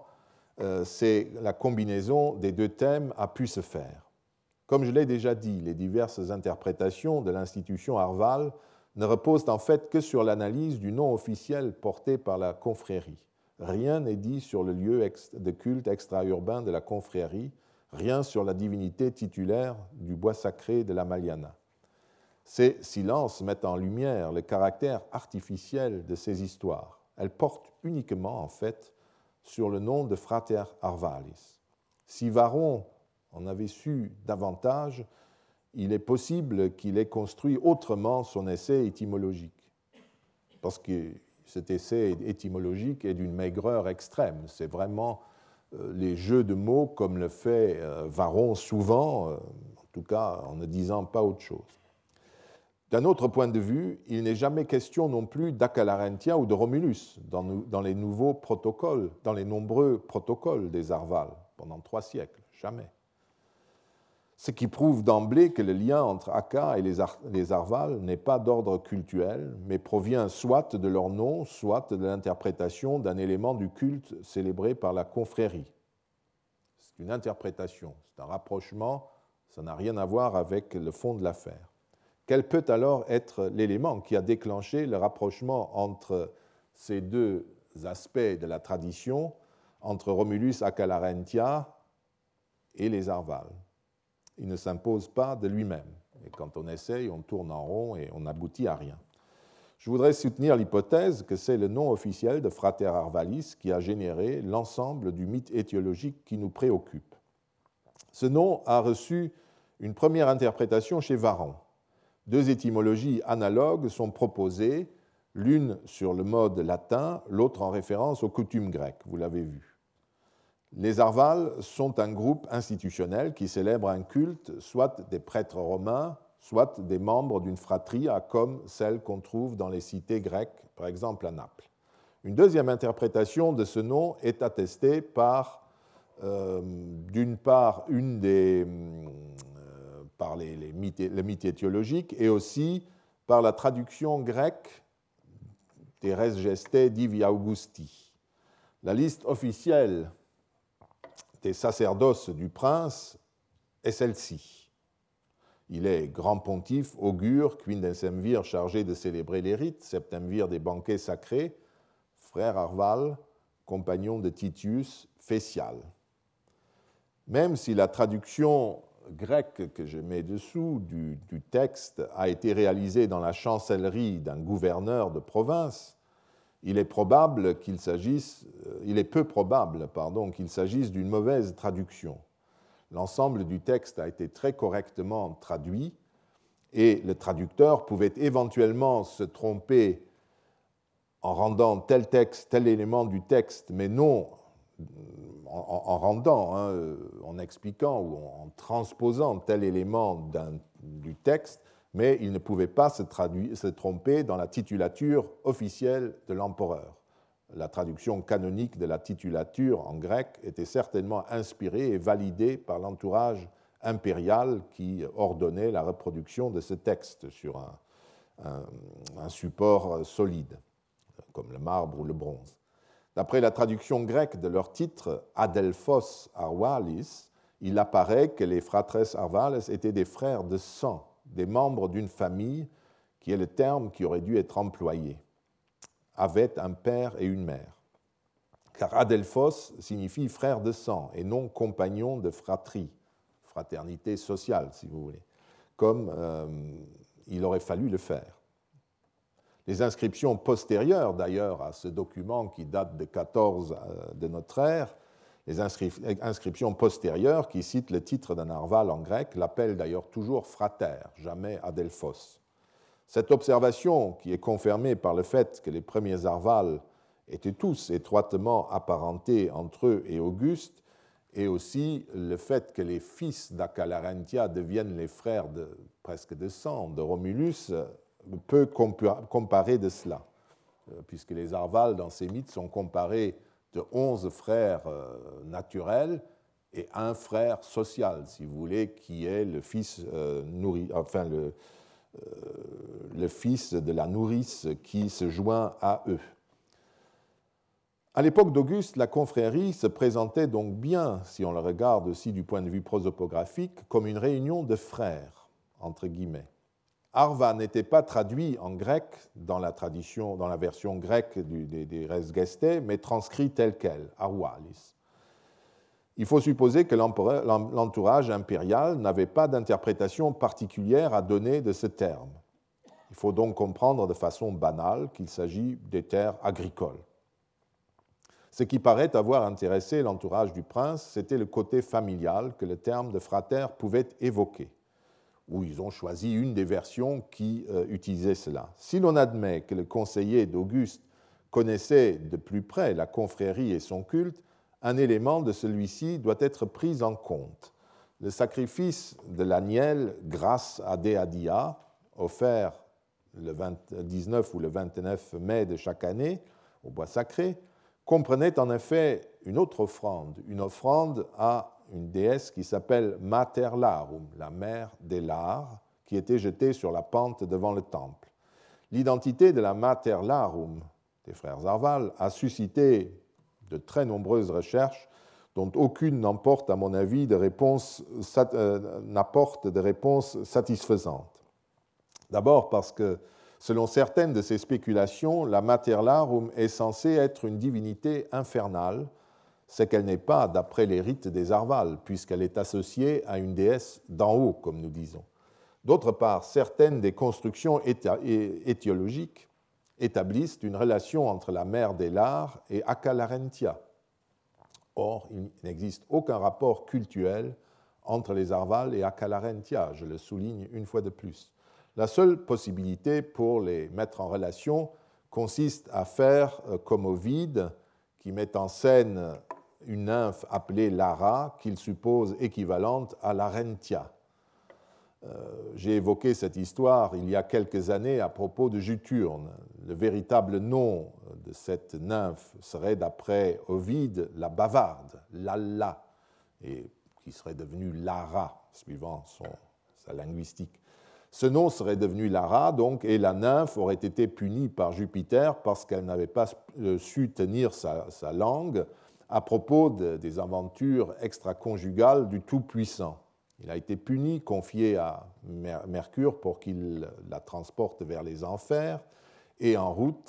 la combinaison des deux thèmes a pu se faire. Comme je l'ai déjà dit, les diverses interprétations de l'institution Arval ne reposent en fait que sur l'analyse du nom officiel porté par la confrérie. Rien n'est dit sur le lieu de culte extra-urbain de la confrérie, rien sur la divinité titulaire du bois sacré de la Maliana. Ces silences mettent en lumière le caractère artificiel de ces histoires. Elles portent uniquement, en fait, sur le nom de Frater Arvalis. Si Varron en avait su davantage, il est possible qu'il ait construit autrement son essai étymologique. Parce que cet essai étymologique est d'une maigreur extrême. C'est vraiment les jeux de mots comme le fait Varron souvent, en tout cas en ne disant pas autre chose. D'un autre point de vue, il n'est jamais question non plus d'Acalarentia ou de Romulus dans les nouveaux protocoles, dans les nombreux protocoles des Arvales, pendant 3 siècles, jamais. Ce qui prouve d'emblée que le lien entre Aka et les Arvales n'est pas d'ordre cultuel, mais provient soit de leur nom, soit de l'interprétation d'un élément du culte célébré par la confrérie. C'est une interprétation, c'est un rapprochement, ça n'a rien à voir avec le fond de l'affaire. Quel peut alors être l'élément qui a déclenché le rapprochement entre ces deux aspects de la tradition, entre Romulus Acalarentia et les Arvales? Il ne s'impose pas de lui-même. Et quand on essaye, on tourne en rond et on n'aboutit à rien. Je voudrais soutenir l'hypothèse que c'est le nom officiel de Frater Arvalis qui a généré l'ensemble du mythe étiologique qui nous préoccupe. Ce nom a reçu une première interprétation chez Varron. 2 étymologies analogues sont proposées, l'une sur le mode latin, l'autre en référence aux coutumes grecques, vous l'avez vu. Les Arvales sont un groupe institutionnel qui célèbre un culte, soit des prêtres romains, soit des membres d'une fratria, comme celle qu'on trouve dans les cités grecques, par exemple à Naples. Une deuxième interprétation de ce nom est attestée par, d'une part, par le mythe étiologique et aussi par la traduction grecque des Res Gestae Divi Augusti. La liste officielle des sacerdoces du prince est celle-ci. Il est grand pontife, augure, quindecemvir chargé de célébrer les rites, septemvir des banquets sacrés, frère Arval, compagnon de Titius, Fécial. Même si la traduction grecque que je mets dessous du texte a été réalisée dans la chancellerie d'un gouverneur de province, il est peu probable qu'il s'agisse d'une mauvaise traduction. L'ensemble du texte a été très correctement traduit et le traducteur pouvait éventuellement se tromper en rendant tel texte, tel élément du texte, mais non en expliquant ou en transposant tel élément du texte, mais il ne pouvait pas se tromper dans la titulature officielle de l'empereur. La traduction canonique de la titulature en grec était certainement inspirée et validée par l'entourage impérial qui ordonnait la reproduction de ce texte sur un support solide, comme le marbre ou le bronze. D'après la traduction grecque de leur titre, Adelphos Arvalis, il apparaît que les fratres Arvales étaient des frères de sang, des membres d'une famille, qui est le terme qui aurait dû être employé, avaient un père et une mère. Car Adelphos signifie frère de sang et non compagnon de fratrie, fraternité sociale, si vous voulez, comme il aurait fallu le faire. Les inscriptions postérieures, d'ailleurs, à ce document qui date de 14 de notre ère, les inscriptions postérieures qui citent le titre d'un Arval en grec l'appellent d'ailleurs toujours frater, jamais Adelphos. Cette observation, qui est confirmée par le fait que les premiers Arvales étaient tous étroitement apparentés entre eux et Auguste, et aussi le fait que les fils d'Acalarentia deviennent les frères presque de sang de Romulus, peut comparer de cela, puisque les Arvales, dans ces mythes, sont comparés de 11 frères naturels et un frère social, si vous voulez, qui est le fils le fils de la nourrice qui se joint à eux. À l'époque d'Auguste, la confrérie se présentait donc bien, si on le regarde aussi du point de vue prosopographique, comme une réunion de frères, entre guillemets. Arva n'était pas traduit en grec dans la version grecque des Res Gestae, mais transcrit tel quel, Arvalis. Il faut supposer que l'entourage impérial n'avait pas d'interprétation particulière à donner de ce terme. Il faut donc comprendre de façon banale qu'il s'agit des terres agricoles. Ce qui paraît avoir intéressé l'entourage du prince, c'était le côté familial que le terme de frater pouvait évoquer, où ils ont choisi une des versions qui utilisait cela. Si l'on admet que le conseiller d'Auguste connaissait de plus près la confrérie et son culte, un élément de celui-ci doit être pris en compte. Le sacrifice de l'agnelle grâce à Déadia, offert le 19 ou le 29 mai de chaque année au bois sacré, comprenait en effet une autre offrande, une offrande à une déesse qui s'appelle Mater Larum, la mère des Lars, qui était jetée sur la pente devant le temple. L'identité de la Mater Larum des frères Arval a suscité de très nombreuses recherches dont aucune n'apporte, à mon avis, de réponses satisfaisantes. D'abord parce que, selon certaines de ces spéculations, la Mater Larum est censée être une divinité infernale, ce qu'elle n'est pas d'après les rites des Arval, puisqu'elle est associée à une déesse d'en haut, comme nous disons. D'autre part, certaines des constructions étiologiques établissent une relation entre la mère des Lars et Acalarentia. Or, il n'existe aucun rapport cultuel entre les Arval et Acalarentia, je le souligne une fois de plus. La seule possibilité pour les mettre en relation consiste à faire comme Ovide, qui met en scène une nymphe appelée Lara, qu'il suppose équivalente à Larentia. J'ai évoqué cette histoire il y a quelques années à propos de Juturne. Le véritable nom de cette nymphe serait, d'après Ovide, la bavarde, Lalla, et qui serait devenue Lara, suivant sa linguistique. Ce nom serait devenu Lara, donc, et la nymphe aurait été punie par Jupiter parce qu'elle n'avait pas su tenir sa langue à propos des aventures extraconjugales du Tout-Puissant. Il a été puni, confié à Mercure pour qu'il la transporte vers les enfers, et en route,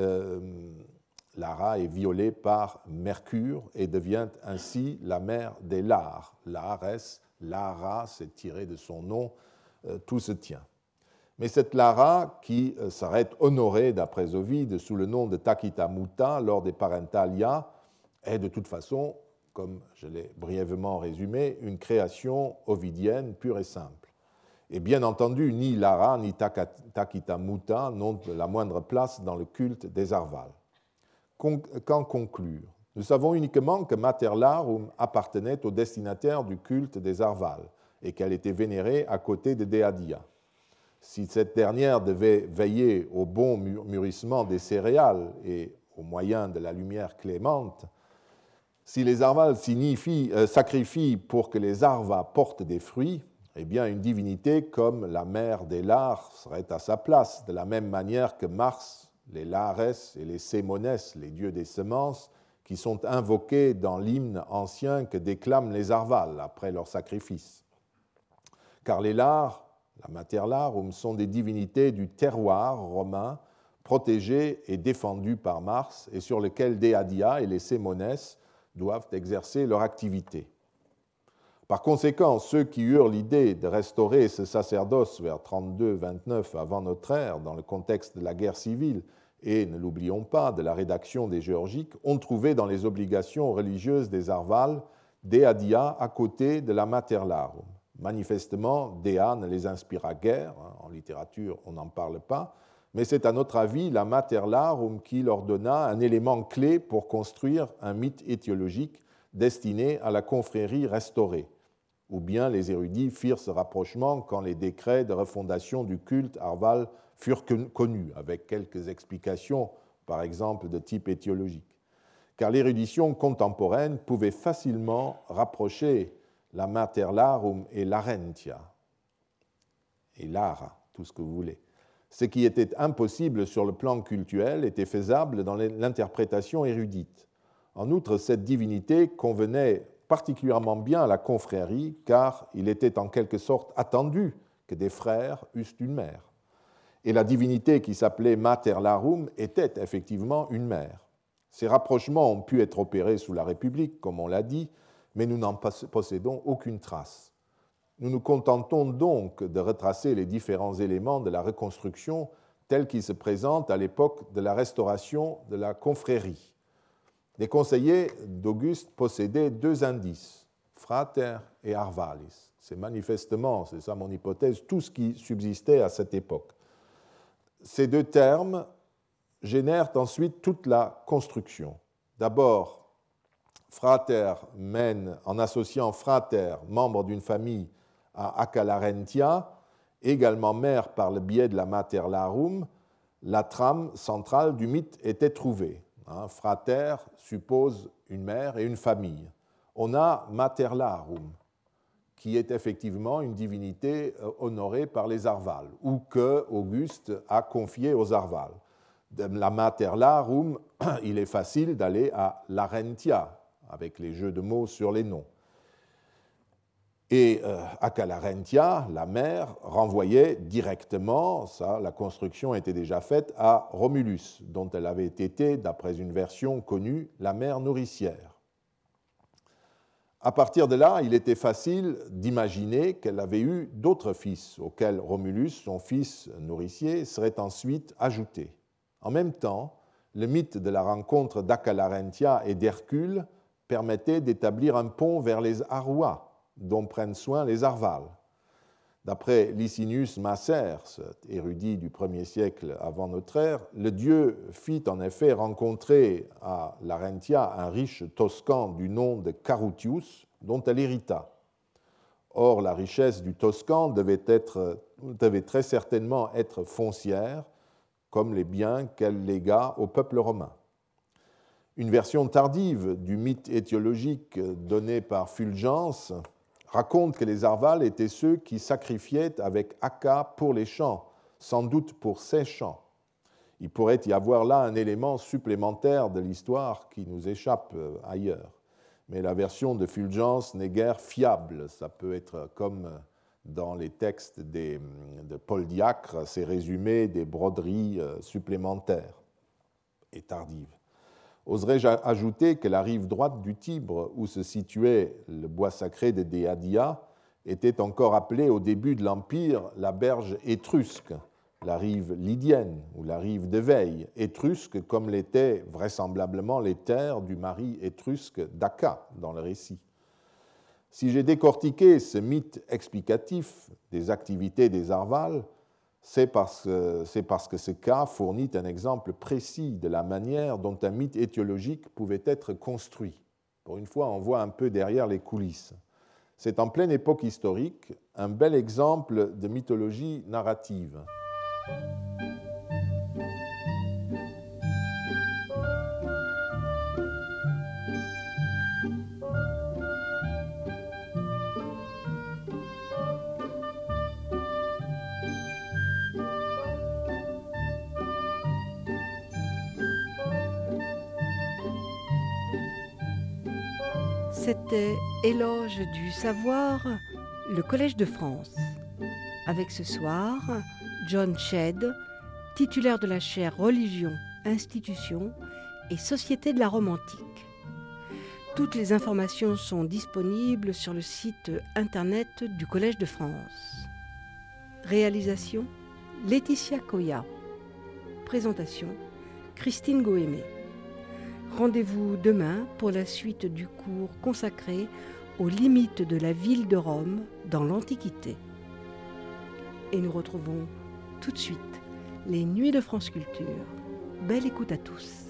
Lara est violée par Mercure et devient ainsi la mère des Lars. Lares, Lara, c'est tiré de son nom, tout se tient. Mais cette Lara, qui serait honorée, d'après Ovide, sous le nom de Takita Muta lors des Parentalia, est de toute façon, comme je l'ai brièvement résumé, une création ovidienne pure et simple. Et bien entendu, ni Lara ni Takita Muta n'ont la moindre place dans le culte des Arval. Qu'en conclure? Nous savons uniquement que Mater Larum appartenait au destinataire du culte des Arval et qu'elle était vénérée à côté de Déadia. Si cette dernière devait veiller au bon mûrissement des céréales et au moyen de la lumière clémente, si les Arval sacrifient pour que les Arva portent des fruits, eh bien une divinité comme la mère des Lars serait à sa place, de la même manière que Mars, les Lares et les Sémones, les dieux des semences, qui sont invoqués dans l'hymne ancien que déclament les Arval après leur sacrifice. Car les Lars, la Mater Larum, sont des divinités du terroir romain, protégées et défendues par Mars, et sur lesquelles Déadia et les Sémones doivent exercer leur activité. Par conséquent, ceux qui eurent l'idée de restaurer ce sacerdoce vers 32-29 avant notre ère, dans le contexte de la guerre civile, et, ne l'oublions pas, de la rédaction des Géorgiques, ont trouvé dans les obligations religieuses des Arval Déadia à côté de la Mater Larum. Manifestement, Déa ne les inspira guère, en littérature on n'en parle pas, mais c'est à notre avis la Mater Larum qui leur donna un élément clé pour construire un mythe étiologique destiné à la confrérie restaurée. Ou bien les érudits firent ce rapprochement quand les décrets de refondation du culte Arval furent connus, avec quelques explications, par exemple de type étiologique. Car l'érudition contemporaine pouvait facilement rapprocher la Mater Larum et Larentia, et Lara, tout ce que vous voulez. Ce qui était impossible sur le plan cultuel était faisable dans l'interprétation érudite. En outre, cette divinité convenait particulièrement bien à la confrérie, car il était en quelque sorte attendu que des frères eussent une mère. Et la divinité qui s'appelait Mater Larum était effectivement une mère. Ces rapprochements ont pu être opérés sous la République, comme on l'a dit, mais nous n'en possédons aucune trace. Nous nous contentons donc de retracer les différents éléments de la reconstruction tels qu'ils se présentent à l'époque de la restauration de la confrérie. Les conseillers d'Auguste possédaient deux indices, frater et arvalis. C'est manifestement, c'est ça mon hypothèse, tout ce qui subsistait à cette époque. Ces deux termes génèrent ensuite toute la construction. D'abord, frater mène, en associant frater, membre d'une famille, à Acalarentia, également mère par le biais de la Mater Larum, la trame centrale du mythe était trouvée. Frater suppose une mère et une famille. On a Mater Larum, qui est effectivement une divinité honorée par les Arvales, ou que Auguste a confiée aux Arvales. De la Mater Larum, il est facile d'aller à Larentia, avec les jeux de mots sur les noms. Et Acalarentia, la mère, renvoyait directement, ça, la construction était déjà faite, à Romulus, dont elle avait été, d'après une version connue, la mère nourricière. À partir de là, il était facile d'imaginer qu'elle avait eu d'autres fils, auxquels Romulus, son fils nourricier, serait ensuite ajouté. En même temps, le mythe de la rencontre d'Acalarentia et d'Hercule permettait d'établir un pont vers les Arrois, dont prennent soin les Arvales. D'après Licinius Macer, érudit du 1er siècle avant notre ère, le dieu fit en effet rencontrer à Larentia un riche Toscan du nom de Carutius, dont elle hérita. Or, la richesse du Toscan devait très certainement être foncière, comme les biens qu'elle légua au peuple romain. Une version tardive du mythe étiologique donné par Fulgence raconte que les Arvales étaient ceux qui sacrifiaient avec Acca pour les champs, sans doute pour ces champs. Il pourrait y avoir là un élément supplémentaire de l'histoire qui nous échappe ailleurs. Mais la version de Fulgence n'est guère fiable. Ça peut être comme dans les textes de Paul Diacre, ces résumés des broderies supplémentaires et tardives. Oserais-je ajouter que la rive droite du Tibre, où se situait le bois sacré de Deadia, était encore appelée au début de l'Empire la berge étrusque, la rive lydienne ou la rive de Veille, étrusque comme l'étaient vraisemblablement les terres du mari étrusque d'Acca dans le récit. Si j'ai décortiqué ce mythe explicatif des activités des Arvales, c'est parce que ce cas fournit un exemple précis de la manière dont un mythe étiologique pouvait être construit. Pour une fois, on voit un peu derrière les coulisses. C'est en pleine époque historique un bel exemple de mythologie narrative. C'était Éloge du savoir, le Collège de France. Avec ce soir, John Shedd, titulaire de la chaire Religion, Institutions et Société de la Rome antique. Toutes les informations sont disponibles sur le site internet du Collège de France. Réalisation, Laetitia Coya. Présentation, Christine Goémé. Rendez-vous demain pour la suite du cours consacré aux limites de la ville de Rome dans l'Antiquité. Et nous retrouvons tout de suite les Nuits de France Culture. Belle écoute à tous.